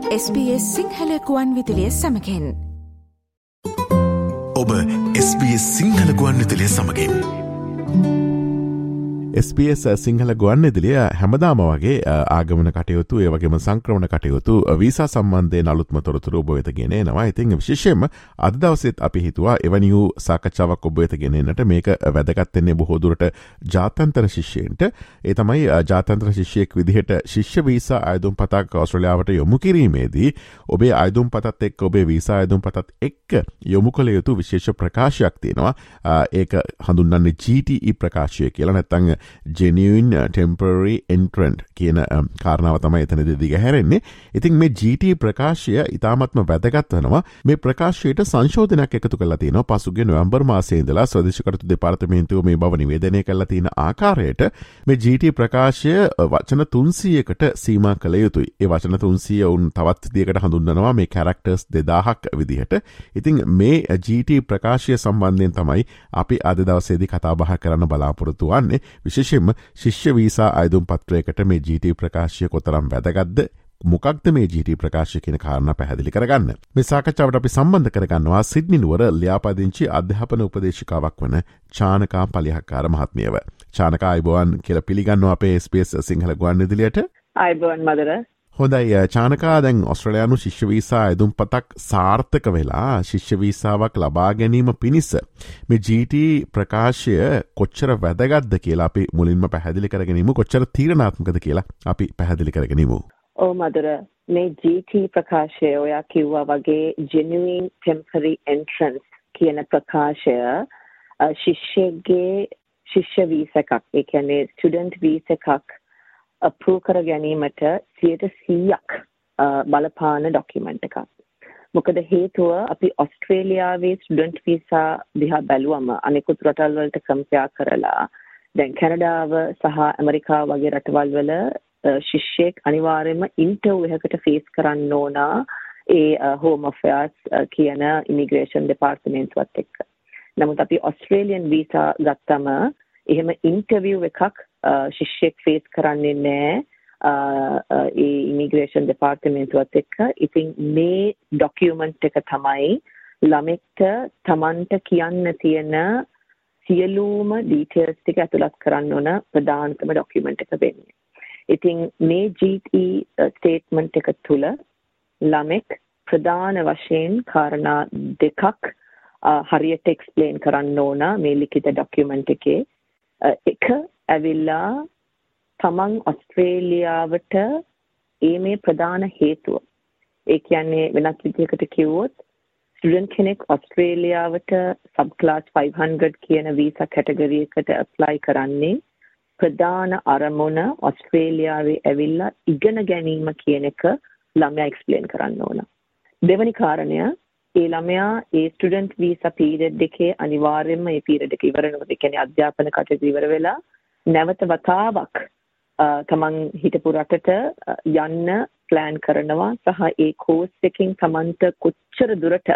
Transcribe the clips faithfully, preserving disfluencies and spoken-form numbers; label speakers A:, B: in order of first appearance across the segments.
A: S B S Sinhala ගුවන් විදුලිය සමගින්
B: ඔබ S B S සිංහල ගුවන් විදුලිය සමගින් S B S සිංහල ගුවන් විදුලිය හැමදාම වගේ ආගමන කටයුතු ඒ වගේම සංක්‍රමණ කටයුතු වීසා සම්බන්ධයෙන් අලුත්ම තොරතුරු ඔබ වෙත ගෙන එනවා. ඉතින් විශේෂයෙන්ම අද දවසේත් අපි හිතුවා එවැනි වූ සාකච්ඡාවක් ඔබ වෙත ගෙන එන්නට. මේක වැදගත් වෙන්නේ බොහෝ දුරට ජාත්‍යන්තර ශිෂ්‍යයන්ට. ඒ තමයි ජාත්‍යන්තර ශිෂ්‍යයෙක් විදිහට ශිෂ්‍ය වීසා ආයුධම්පතක් ඕස්ට්‍රේලියාවට යොමු කිරීමේදී ඔබේ ආයුධම්පතත් එක්ක ඔබේ වීසා ආයුධම්පතත් එක්ක යොමු කළ යුතු විශේෂ ප්‍රකාශයක් තියෙනවා. ඒක හඳුන්වන්නේ G T E ප්‍රකාශය කියලා. නැත්නම් genuine temporary entrant කියන කාරණාව තමයි එතනදී දිගහැරෙන්නේ. ඉතින් මේ G T E ප්‍රකාශය ඉතාමත්ම වැදගත් වෙනවා. මේ ප්‍රකාශයට සංශෝධනයක් එකතු කරලා තියෙනවා. පසුගිය නොවැම්බර් මාසයේ ඉඳලා ස්වදේශ කටයුතු දෙපාර්තමේන්තුව මේ බව නිවේදනය කරලා තියෙන ආකාරයට මේ G T E ප්‍රකාශය වචන තුන්සීයකට සීමා කළ යුතුයි. ඒ වචන තුන්සීය උන් තවත් විදියකට හඳුන්වනවා මේ characters දෙදාහක් විදිහට. ඉතින් මේ G T E ප්‍රකාශය සම්බන්ධයෙන් තමයි අපි අද දවසේදී කතා බහ කරන්න බලාපොරොත්තු වෙන්නේ. විශේෂයෙන්ම ශිෂ්‍ය වීසා ආයුධම් පත්‍රයකට මේ G T E ප්‍රකාශය කොතරම් වැදගත්ද, මොකක්ද මේ G T E ප්‍රකාශය කියන කාරණා පැහැදිලි කරගන්න. මේ සාකච්ඡාවට අපි සම්බන්ධ කරගන්නවා සිඩ්නි නුවර ලියාපදිංචි අධ්‍යාපන උපදේශිකාවක් වන චානකා පලිහක්කාර මහත්මියව. චානකා අයබෝවන් කියලා පිළිගන්නවා අපේ S B S සිංහල ගුවන් විදුලියට.
C: අයබෝවන් මදර.
B: හොඳයි චානකා, දැන් ඔස්ට්‍රේලියානු ශිෂ්‍ය වීසා ආයුධම්පතක් සාර්ථක වෙලා ශිෂ්‍ය වීසාවක් ලබා ගැනීම පිණිස මේ G T E ප්‍රකාශය කොච්චර වැදගත්ද කියලා අපි මුලින්ම පැහැදිලි කරගනිමු. කොච්චර තීරණාත්මකද කියලා අපි පැහැදිලි කරගනිමු.
C: ඔව් මදර, මේ G T E ප්‍රකාශය ඔයා කිව්වා වගේ genuine temporary entrance කියන ප්‍රකාශය ශිෂ්‍යගේ ශිෂ්‍ය වීසා එකක්, ඒ කියන්නේ student visa එකක් අප්‍රූව් කර ගැනීමට සියයට සීයක් බලපාන ඩොකියුමන්ට් එකක්. මොකද හේතුව අපි ඔස්ට්‍රේලියාවේ ස්ටුඩන්ට් වීසා දිහා බැලුවම අනෙකුත් රටවල් වලට කම්පෙයාර් කරලා දැන් කැනඩාව සහ ඇමරිකාව වගේ රටවල් වල ශිෂ්‍යෙක් අනිවාර්යයෙන්ම ඉන්ටර්විව් එකකට ෆේස් කරන්න ඕන ඒ හෝම් අෆෙයාර්ස් කියන ඉමිග්‍රේෂන් දෙපාර්තමේන්තුවත් එක්ක. නමුත් අපි ඔස්ට්‍රේලියන් වීසා ගත්තම එහෙම ඉන්ටර්විව් එකක් ශිෂ්‍යෙක් ෆේස් කරන්නේ නැහැ ඒ ඉමිග්‍රේෂන් දෙපාර්තමේන්තුවත් එක්ක. ඉතින් මේ ඩොකියුමන්ට් එක තමයි ළමෙක්ට Tamanට කියන්න තියෙන සියලුම ඩීටේල්ස් ටික ඇතුළත් කරන්න ඕන ප්‍රධානතම ඩොකියුමන්ට් එක වෙන්නේ. ඉතින් මේ G T E ස්ටේට්මන්ට් එක තුල ළමෙක් ප්‍රධාන වශයෙන් කාරණා දෙකක් හරියට එක්ස්ප්ලেইন කරන්න ඕන මේ ලිඛිත ඩොකියුමන්ට් එකේ. එක ඇවිල්ලා තමන් ඔස්ට්‍රේලියාවට ඒ මේ ප්‍රධාන හේතුව. ඒ කියන්නේ වෙනත් විදිහකට කිව්වොත් ස්ටුඩන්ට් කෙනෙක් ඔස්ට්‍රේලියාවට සබ් ක්ලාස් five hundred කියන වීසා කැටගරි එකට ඇප්ලයි කරන්නේ ප්‍රධාන අරමුණ ඔස්ට්‍රේලියාවේ ඇවිල්ලා ඉගෙන ගැනීම කියන එක ළමයා එක්ස්ප්ලেইন කරන්න ඕන. දෙවැනි කාරණය, ඒ ළමයා ඒ ස්ටුඩන්ට් වීසා පීරියඩ් එකේ අනිවාර්යයෙන්ම මේ පීරියඩ් එක ඉවර වෙනකොට, ඒ කියන්නේ අධ්‍යාපන කටයුතු ඉවර වෙලා නැවත වතාවක් තමන් හිටපු රටට යන්න ප්ලෑන් කරනවා සහ ඒ කෝස් එකකින් තමන්ට කොච්චර දුරට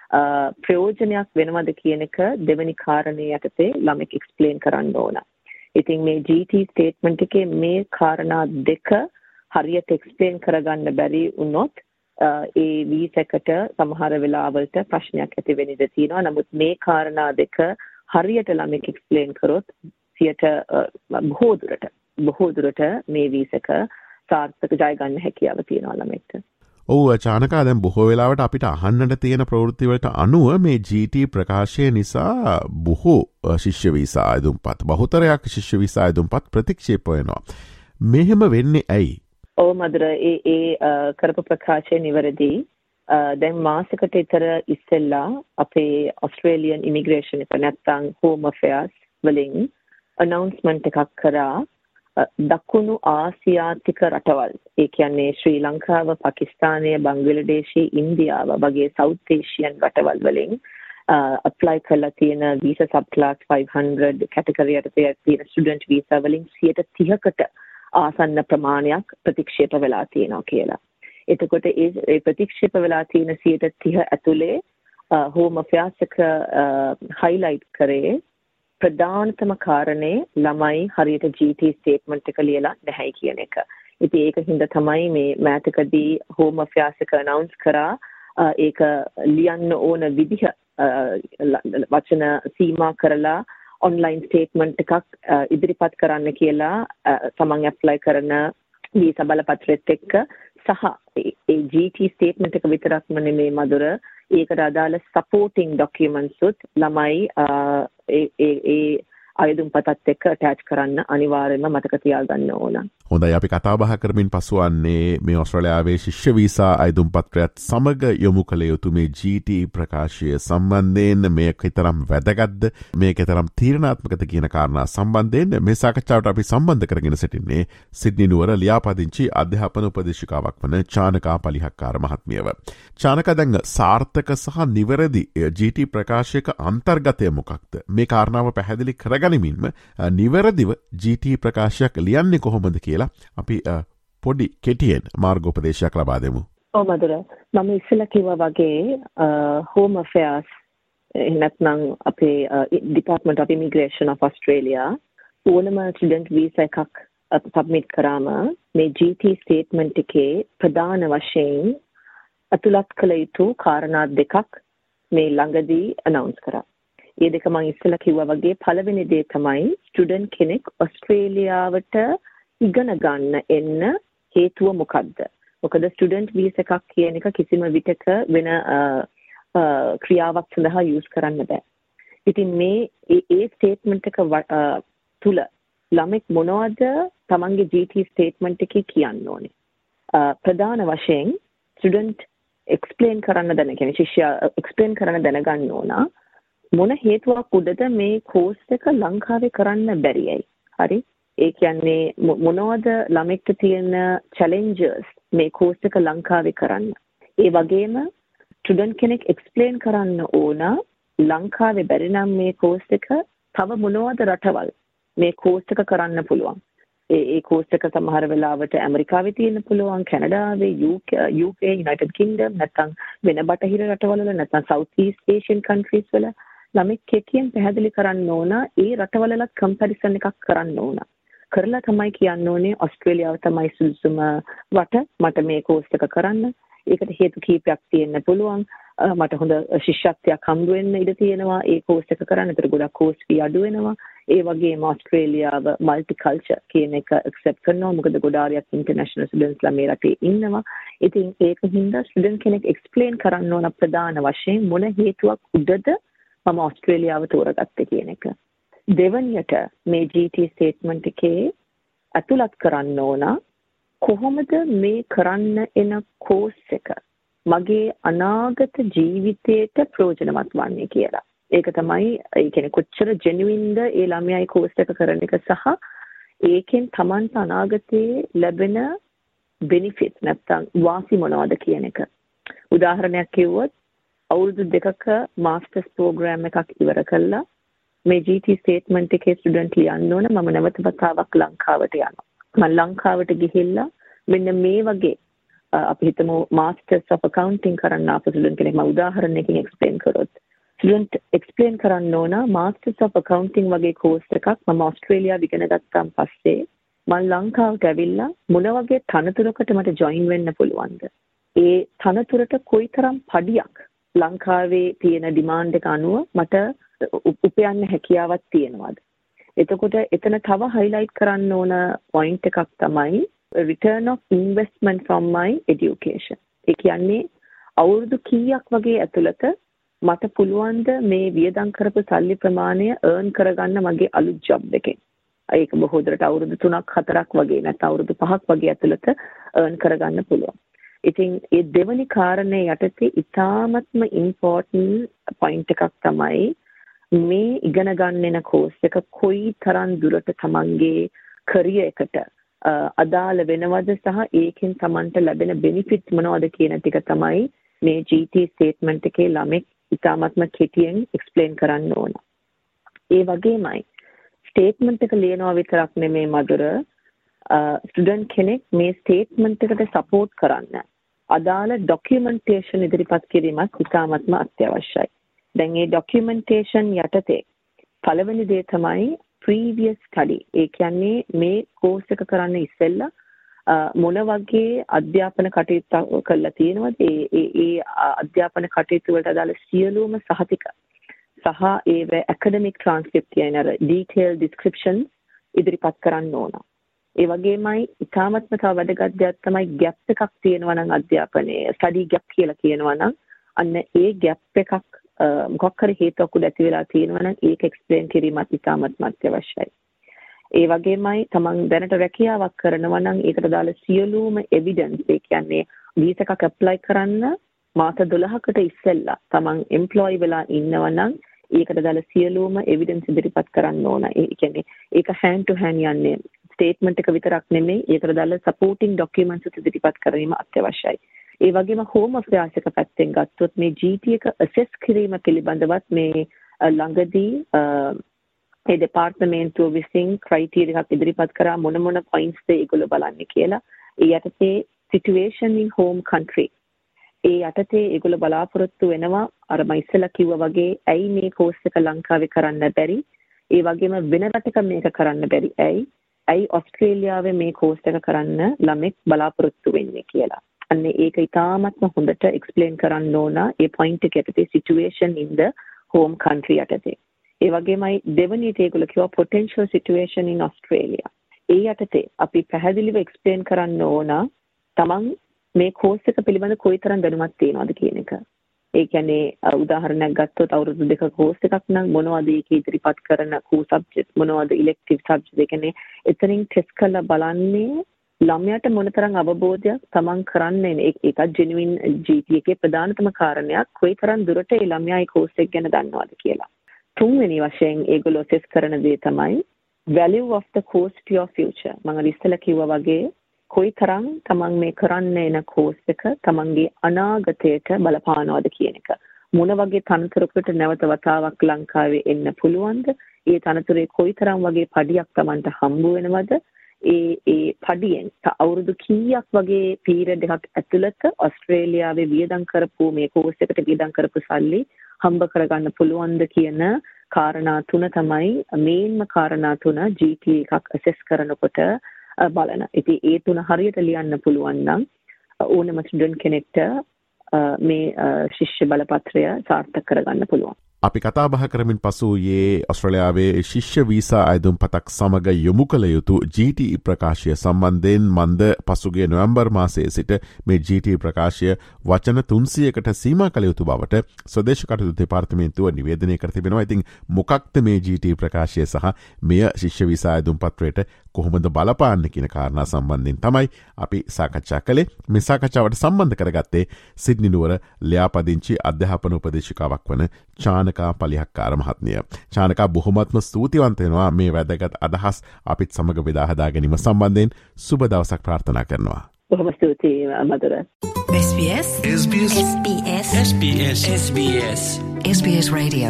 C: ප්‍රයෝජනයක් වෙනවද කියන එක දෙවෙනි කාරණේ යටතේ ළමෙක් එක්ස්ප්ලেইন කරන්න ඕන. ඉතින් මේ G T E ස්ටේට්මන්ට් එකේ මේ කාරණා දෙක හරියට එක්ස්ප්ලেইන් කරගන්න බැරි වුණොත් ඒ වීසා එකට සමහර වෙලාවලට ප්‍රශ්නයක් ඇති වෙන්න ඉඩ තියෙනවා. නමුත් මේ කාරණා දෙක හරියට ළමෙක් එක්ස්ප්ලেইන් කරොත් සියට බොහෝ දුරට බොහෝ දුරට මේ වීසා එක සාර්ථක ජය ගන්න හැකියාව තියෙනවා ළමෙක්ට.
B: ඔව් චානකා, දැන් බොහෝ වෙලාවට අපිට අහන්නට තියෙන ප්‍රවෘත්ති වලට අනුව මේ G T E ප්‍රකාශය නිසා බොහෝ ශිෂ්‍ය වීසා ආයුධම්පත් බහුතරයක් ශිෂ්‍ය වීසා ආයුධම්පත් ප්‍රතික්ෂේප වෙනවා. මෙහෙම වෙන්නේ ඇයි?
C: ඔව් මදර, ඒ ඒ කරපු ප්‍රකාශය නිවැරදි. දැන් මාසෙකට විතර ඉස්සෙල්ලා අපේ ඔස්ට්‍රේලියන් ඉමිග්‍රේෂන් එක නැත්නම් හෝම් අෆෙයාර්ස් වලින් announcement එකක් කරා දකුණු ආසියාතික රටවල්, ඒ කියන්නේ ශ්‍රී ලංකාව, පාකිස්තානය, බංග්ලාදේශය, ඉන්දියාව වගේ සවුත් ඒෂියන් රටවල් වලින් apply කරලා තියෙන visa sub class five hundred category යටතේ තියෙන ස්ටුඩන්ට් වීසා වලින් සියයට තිහකට ආසන්න ප්‍රමාණයක් ප්‍රතික්ෂේප වෙලා තියෙනවා කියලා. එතකොට ඒ ප්‍රතික්ෂේප වෙලා තියෙන සියයට තිහ ඇතුලේ හෝම් අෆෙයාර්ස් එක highlight කරේ ප්‍රධානතම කාරණේ ළමයි හරියට G T E ස්ටේට්මන්ට් එක ලියලා නැහැ කියන එක. ඉතින් ඒක හින්දා තමයි මේ මෑතකදී හෝම් අෆෙයාර්ස් එක අනවුන්ස් කරා ඒක ලියන්න ඕන විදිහ වචන සීමා කරලා ඔන්ලයින් ස්ටේට්මන්ට් එකක් ඉදිරිපත් කරන්න කියලා තමන් ඇප්ලයි කරන වීසා බලපත්‍රෙත් එක්ක සහ ඒ ජී ටී ස්ටේට්මන්ට් එක විතරක්ම නෙමේ මధుර ඒකට අදාළ සපෝටිං ඩොකියුමන්ට්ස් උත් ළමයි ඒ ඒ අයදුම් පතත් එක්ක ඇටච් කරන්න අනිවාර්යයෙන්ම මතක තියාගන්න ඕන.
B: හොඳයි අපි කතා බහ කරමින් පසුවන්නේ මේ ඔස්ට්‍රේලියාවේ ශිෂ්‍ය වීසා අයදුම් පත්‍රයත් සමග යොමු කළ යුතු මේ ජී ටී ප්‍රකාශය සම්බන්ධයෙන් මේක තරම් වැදගත්ද මේක තරම් තීරණාත්මකද කියන කාරණා සම්බන්ධයෙන් මේ සාකච්ඡාවට අපි සම්බන්ධ කරගෙන සිටින්නේ සිඩ්නි නුවර ලියාපදිංචි අධ්‍යාපන උපදේශිකාවක් වන චානකා පලිහක්කාර මහත්මියව. චානකා දැන් සාර්ථක සහ නිවැරදි ජී ටී ප්‍රකාශයක අන්තර්ගතය මොකක්ද? මේ කාරණාව පැහැදිලි කරගනිමින්ම නිවැරදිව ජී ටී ප්‍රකාශයක් ලියන්නේ කොහොමද කියලා අපි පොඩි කෙටියෙන් මාර්ගෝපදේශයක් ලබා දෙමු.
C: ඔව් මధుර මම ඉස්සෙල්ලා කිව්වා වගේ හෝම් අෆෙයාර්ස් නැත්නම් අපේ department of immigration of Australia ඕනම ස්ටුඩන්ට් වීසා එකක් සබ්මිට් කරාම මේ ජී ටී ස්ටේට්මන්ට් එකේ ප්‍රධාන වශයෙන් අතුලත් කළ යුතු කාරණා දෙකක් මේ ළඟදී අනවුන්ස් කරා. ඒ දෙක මම ඉස්සෙල්ලා කිව්වා වගේ පළවෙනි දේ තමයි ස්ටුඩන්ට් කෙනෙක් ඔස්ට්‍රේලියාවට ඉගෙන ගන්න එන්න හේතුව මොකද්ද? මොකද ස්ටුඩන්ට් වීසා එකක් කියන එක කිසිම විටක වෙන ක්‍රියාවක් සඳහා යූස් කරන්න බෑ. ඉතින් මේ ඒ ස්ටේට්මන්ට් එක තුල ළමෙක් මොනවද තමන්ගේ ජී ටී ස්ටේට්මන්ට් එකේ කියන්න ඕනේ? ප්‍රධාන වශයෙන් ස්ටුඩන්ට් එක්ස්ප්ලেইন කරන්න දැන කියන්නේ ශිෂ්‍යයා එක්ස්ප්ලেইন කරන්න දැනගන්න ඕන මොන හේතුවක් උඩද මේ කෝස් එක ලංකාවේ කරන්න බැරියයි. හරි? ඒ කියන්නේ මොනවද ළමෙක්ට තියෙන චැලෙන්ජස් මේ කෝස් එක ලංකාවේ කරන්න. ඒ වගේම ස්ටුඩන්ට් කෙනෙක් එක්ස්ප්ලেইন කරන්න ඕන ලංකාවේ බැරි නම් මේ කෝස් එක තව මොනවද රටවල් මේ කෝස් එක කරන්න පුළුවන්. ඒ ඒ කෝස් එක සමහර වෙලාවට ඇමරිකාවේ තියෙන්න පුළුවන්, කැනඩාවේ, යූ කේ, යුනයිටඩ් කින්ග්ඩම් නැත්නම් වෙන බටහිර රටවල නැත්නම් සවුත් ඊස්ට් ඒෂියන් කන්ට්‍රීස් වල ළමෙක් කෙටියෙන් පැහැදිලි කරන්න ඕන ඒ රටවලලත් කම්පැරිසන් එකක් කරන්න ඕන. කරලා තමයි කියන්න ඕනේ ඔස්ට්‍රේලියාව තමයි සුදුසුම රට මට මේ කෝස් එක කරන්න. ඒකට හේතු කීපයක් තියෙන්න පුළුවන්. මට හොඳ ශිෂ්‍යත්වයක් හම්බ වෙන්න ඉඩ තියෙනවා ඒ කෝස් එක කරන්න. ඒතර ගොඩක් කෝස් ෆී අඩු වෙනවා. ඒ වගේම ඔස්ට්‍රේලියාව මල්ටි කල්චර් කියන එක ඇක්සෙප්ට් කරනවා. මොකද ගොඩාරියක් ඉන්ටර්නැෂනල් ස්ටුඩන්ට්ස්ලා මේ රටේ ඉන්නවා. ඉතින් ඒක හින්දා ස්ටුඩන්ට් කෙනෙක් එක්ස්ප්ලেইন කරන්න ඕන ප්‍රධාන වශයෙන් මොන හේතුවක් උඩද මම ඔස්ට්‍රේලියාව තෝරගත්තේ කියන එක. දෙවනියට මේ ජී ටී ස්ටේට්මන්ට් එකේ අතුලත් කරන්න ඕන කොහොමද මේ කරන්න එන කෝස් එක මගේ අනාගත ජීවිතයට ප්‍රයෝජනවත් වන්නේ කියලා. ඒක තමයි ඒ කියන්නේ කොච්චර ජෙනුයින්ද ඒ ළමයායි කෝස් එක කරන එක සහ ඒකෙන් Tamanට අනාගතයේ ලැබෙන බෙනිෆිට් නැත්නම් වාසි මොනවද කියන එක. උදාහරණයක් කිව්වොත් අවුරුදු දෙකක මාස්ටර්ස් ප්‍රෝග්‍රෑම් එකක් ඉවර කළා මේ ජී ටී ස්ටේට්මන්ට් එකේ ස්ටුඩන්ට් ලියන්න ඕන මම නැවත වතාවක් ලංකාවට යනවා. මම ලංකාවට ගිහිල්ලා මෙන්න මේ වගේ අපි හිතමු මාස්ටර්ස් ඔෆ් අකවුන්ටිංగ్ කරන්න ආපු ස්ටුඩන්ට් කෙනෙක් මම උදාහරණයකින් එක්ස්ප්ලেইন කරොත් ස්ටුඩන්ට් එක්ස්ප්ලেইন කරන්න ඕන මාස්ටර්ස් ඔෆ් අකවුන්ටිංగ్ වගේ කෝස් එකක් මම ඕස්ට්‍රේලියාව ඉගෙන ගත්තාන් පස්සේ මම ලංකාවට ඇවිල්ලා මොන වගේ තනතුරකට මට ජොයින් වෙන්න පුළුවන්ද? ඒ තනතුරට කොයිතරම් පඩියක් ලංකාවේ තියෙන ඩිමාන්ඩ් එක අනුව මට උපයන්න හැකියාවක් තියෙනවද? එතකොට එතන තව highlight කරන්න ඕන point එකක් තමයි return of investment from my education. ඒ කියන්නේ අවුරුදු කීයක් වගේ ඇතුළත මට පුළුවන්ද මේ වියදම් කරපු සල්ලි ප්‍රමාණය earn කරගන්න මගේ අලුත් job එකෙන්. ඒක බොහෝ දුරට අවුරුදු තුනක් හතරක් වගේ නැත්නම් අවුරුදු පහක් වගේ ඇතුළත earn කරගන්න පුළුවන්. ඉතින් ඒ දෙවනි කාරණේ යටතේ ඉතාමත්ම important point එකක් තමයි මේ ඉගෙන ගන්න එන කෝස් එක කොයි තරම් දුරට තමන්ගේ කරියර් එකට අදාළ වෙනවද සහ ඒකෙන් තමන්ට ලැබෙන බෙනිෆිට් මොනවද කියන ටික තමයි මේ ජී ටී ස්ටේට්මන්ට් එකේ ළමෙක් ඉතාමත්ම කෙටියෙන් එක්ස්ප්ලেইন කරන්න ඕන. ඒ වගේමයි ස්ටේට්මන්ට් එක ලියනවා විතරක් නෙමෙයි මధుර ස්ටුඩන්ට් කෙනෙක් මේ ස්ටේට්මන්ට් එකට සපෝට් කරන්න අදාළ ડોකියුමන්ටේෂන් ඉදිරිපත් කිරීමත් ඉතාමත්ම අත්‍යවශ්‍යයි. දැන් මේ ડોකියුමන්ටේෂන් යටතේ පළවෙනි දේ තමයි previous study. ඒ කියන්නේ මේ කෝස් එක කරන්න ඉස්සෙල්ලා මොන වගේ අධ්‍යාපන කටයුතු කරලා තියෙනවද ඒ ඒ අධ්‍යාපන කටයුතු වලට අදාළ සියලුම සහතික සහ ඒ ඇකඩමික් ට්‍රාන්ස්ක්‍රිප්ට් කියන අර ඩීටේල් ඩිස්ක්‍රිප්ෂන් ඉදිරිපත් කරන්න ඕන. ඒ වගේමයි ඉතාමත්ම තව වැදගත් දෙයක් තමයි ගැප් එකක් තියෙනවා නම් අධ්‍යාපනයේ ස්ටඩි ගැප් කියලා කියනවා නම් අන්න ඒ ගැප් එකක් මොකක් හරි හේතුවක් උඩ ඇති වෙලා තියෙනවා නම් ඒක එක්ස්ප්ලেইন කිරීමත් ඉතාමත්ම අත්‍යවශ්‍යයි. ඒ වගේමයි තමන් දැනට රැකියාවක් කරනවා නම් ඒකට දාලා සියලුම එවිඩන්ස් ඒ කියන්නේ වීසා එකක් ඇප්ලයි කරන්න මාස දොළහකට ඉස්සෙල්ලා තමන් එම්ප්ලොයි වෙලා ඉන්නවා නම් ඒකට දාලා සියලුම එවිඩන්ස් ඉදිරිපත් කරන්න ඕන. ඒ කියන්නේ ඒක hand to hand යන්නේ ස්ටේට්මන්ට් එක විතරක් නෙමෙයි ඒකට දාලා සපෝටිං ડોකියුමන්ට්ස් ඉදිරිපත් කිරීම අත්‍යවශ්‍යයි. ඒ වගේම හෝම් අෆෙයාර්ස් එක පැත්තෙන් ගත්තොත් මේ ජී ටී එක ඇසෙස් කිරීම පිළිබඳවත් මේ ළඟදී ඒ දෙපාර්තමේන්තුව විසින් ක්‍රයිටීරියා එකක් ඉදිරිපත් කරා මොන මොන පොයින්ට්ස් ද ඒගොල්ලෝ බලන්නේ කියලා. ඒ යටතේ සිටුේෂන් ඉන් හෝම් කන්ට්‍රි ඒ යටතේ ඒගොල්ලෝ බලාපොරොත්තු වෙනවා අර මම ඉස්සෙල්ලා කිව්වා වගේ ඇයි මේ කෝස් එක ලංකාවේ කරන්න බැරි? ඒ වගේම වෙන රටක මේක කරන්න බැරි ඇයි? ඇයි ඕස්ට්‍රේලියාවේ මේ කෝස් එක කරන්න ළමෙක් බලාපොරොත්තු වෙන්නේ කියලා. අන්න ඒක ඉතාමත්ම හොඳට එක්ස්ප්ලেইন කරන්න ඕන ඒ පොයින්ට් එක යටතේ situation in the home country යටතේ. ඒ වගේමයි දෙවනියට ඒගොල්ලෝ කියවා potential situation in Australia. ඒ යටතේ අපි පැහැදිලිව එක්ස්ප්ලেইন කරන්න ඕන තමන් මේ කෝස් එක පිළිබඳ කොයිතරම් දැනුමක් තියෙනවද කියන එක. ඒ කියන්නේ උදාහරණයක් ගත්තොත් අවුරුදු දෙක කෝස් එකක් නම් මොනවද ඒක ඉදිරිපත් කරන කෝ සබ්ජෙක්ට් මොනවද ඉලෙක්ටිව් සබ්ජෙක්ට් ඒ කියන්නේ එතනින් ටෙස්ට් කරලා බලන්නේ ළමයාට මොනතරම් අවබෝධයක් තමන් කරන්නේ ඒකත් ජෙනුයින් ජී ටී එකේ ප්‍රධානතම කාරණයක් කොයිතරම් දුරට ඒ ළමයා ඒ කෝස් එක ගැන දන්නවද කියලා. තුන්වෙනි වශයෙන් ඒගොල්ලෝ සෙස් කරන දේ තමයි value of the course to your future. මම ඉස්සෙල්ලා කිව්වා වගේ කොයිතරම් තමන් මේ කරන්න එන කෝස් එක තමන්ගේ අනාගතයට බලපානවද කියන එක. මොන වගේ තනතුරකට නැවත වතාවක් ලංකාවේ එන්න පුළුවන්ද? ඒ තනතුරේ කොයිතරම් වගේ පඩියක් තමන්ට හම්බ වෙනවද? ඒ ඒ පඩියෙන් අවුරුදු කීයක් වගේ පීරියඩ් එකක් ඇතුළත ඕස්ට්‍රේලියාවේ වියදම් කරපු මේ කෝස් එකට වියදම් කරපු සල්ලි හම්බ කරගන්න පුළුවන්ද කියන කාරණා තුන තමයි මේන්ම කාරණා තුන ජී ටී එකක් ඇසෙස් කරනකොට බලන. ඉතින් ඒ තුන හරියට ලියන්න පුළුවන් නම් ඕනම ස්ටුඩන්ට් කෙනෙක්ට මේ ශිෂ්‍ය බලපත්‍රය සාර්ථක කරගන්න පුළුවන්.
B: අපි කතා බහ කරමින් පසු යේ ඔස්ට්‍රේලියාවේ ශිෂ්‍ය වීසා අයදුම් පතක් සමග යොමු කළ යුතු ජී ටී ඊ ප්‍රකාශය සම්බන්ධයෙන් මන්ද පසුගිය නොවැම්බර් මාසයේ සිට මේ ජී ටී ඊ ප්‍රකාශය වචන තුන්සියයකට සීමා කළ යුතු බවට ස්වදේශ කටයුතු දෙපාර්තමේන්තුව නිවේදනය කර තිබෙනවා. ඉතින් මොකක්ද මේ ජී ටී ඊ ප්‍රකාශය සහ මෙය ශිෂ්‍ය වීසා අයදුම් පත්‍රයට කොහොමද බලපාන්න කියන කාරණා සම්බන්ධයෙන් තමයි අපි සාකච්ඡා කළේ. මේ සාකච්ඡාවට සම්බන්ධ කරගත්තේ සිඩ්නි නුවර ලියාපදිංචි අධ්‍යාපන උපදේශිකාවක් වන චානකා පලිහක්කාර මහත්මිය. චානකා බොහොමත්ම ස්තුතිවන්ත වෙනවා මේ වැදගත් අදහස් අපිත් සමග බෙදා හදා ගැනීම සම්බන්ධයෙන්. සුබ දවසක් ප්‍රාර්ථනා කරනවා.
C: බොහොම ස්තුතියි Madhura.
D: S B S S B S S B S S B S S B S S B S Radio.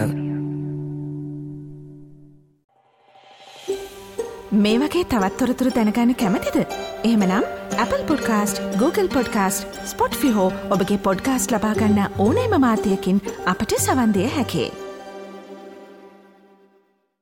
A: මේ වගේ තවත් තොරතුරු දැනගන්න කැමතිද? එහෙමනම් Apple Podcast, Google Podcast, Spotify හෝ ඔබගේ පොඩ්කාස්ට් ලබා ගන්න ඕනෑම මාධ්‍යයකින් අපට සවන් දෙන්න හැකියි.